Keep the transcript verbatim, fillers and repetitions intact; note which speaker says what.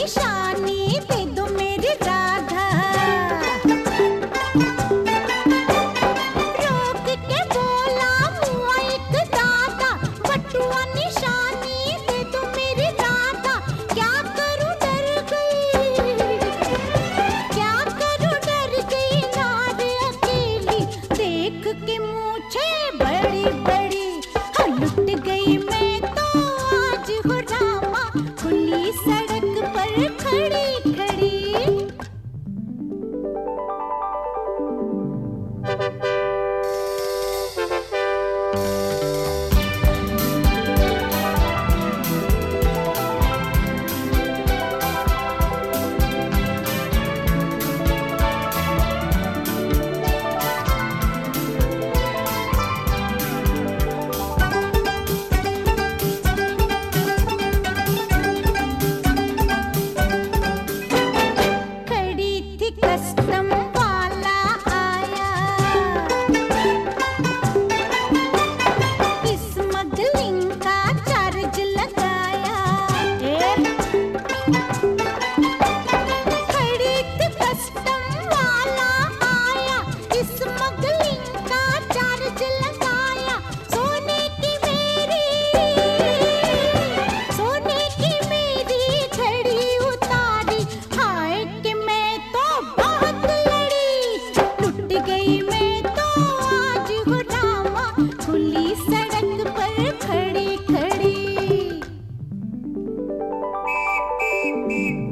Speaker 1: निशानी दे दो मेरी राधा। रोक के बोला हुआ एक दादा, बटुआ निशानी दे दो मेरी राधा। क्या करूं डर गई, क्या करूं डर गई नार अकेली, देख के मूछे बड़ी बड़ी। हाँ, लुट गई मैं तो आज हो रामा, खुली सड़क पर खड़ी खड़ी। खड़ी थी कस्टम वाला आया, स्मगलिंग का चार्ज लगाया। खड़ी थी कस्टम वाला आया, स्मगलिंग का चार्ज लगाया। सोने की मेरी, सोने की मेरी घड़ी उतारी, हाय कि मैं तो बहुत लड़ी। लुट गई मैं तो आज हो रामा, खुली सड़क पर खड़ी खड़ी।